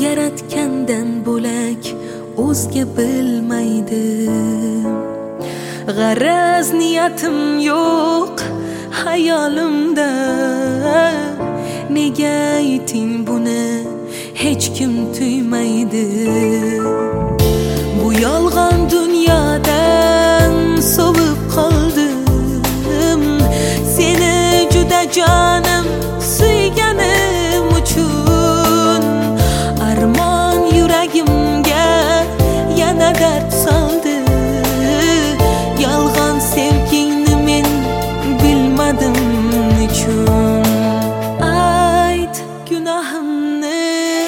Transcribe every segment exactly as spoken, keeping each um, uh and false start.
yaratgandan bo'lak o'zga bilmaydim. G'araz niyatim yo'q hayolimda. Nega ayting buni hech kim tuymaydi? Bu yolg'on dunyodan sovib qoldim. Seni juda jonim suyganim uchun. Armon yuragimga yana dard soldi. Yolg'on sevgingni men bilmadim nechun. Ayt gunohimni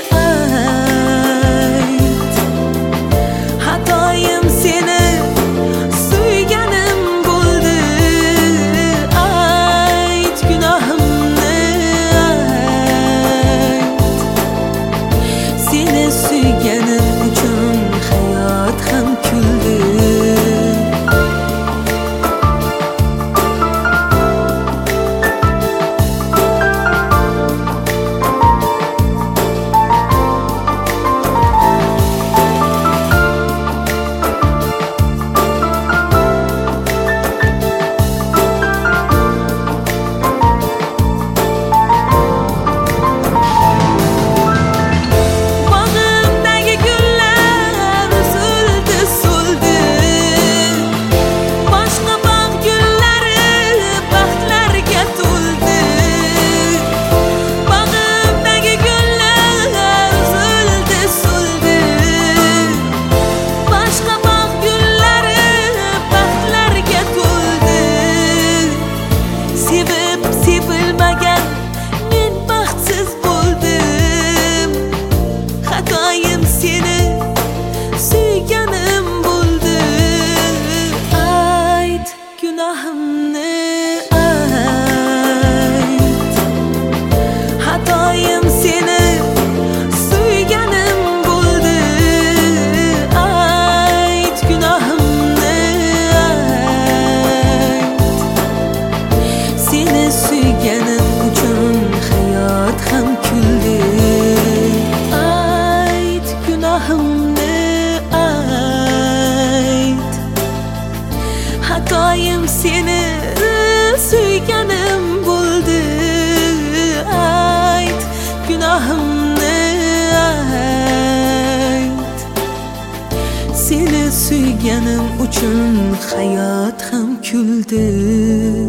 ayt. Xatoyim seni suyganim bo'ldi. Ayt gunohimni ayt. Seni suyganim uchun hayot ham kuldi. Sevilmagan men baxtsiz bo'ldim. Xatoyim seni suyganim bo'ldi. Ayt gunohimni ayt. Xatoyim seni suyganim bo'ldi. Ayt gunohimni ayt. Seni suyganim uchun hayot ham kuldi. Ayt gunohimni ayt. Xatoyim seni suyganim bo'ldi. Ayt gunohimni ayt. Seni suyganim uchun hayot ham kuldi.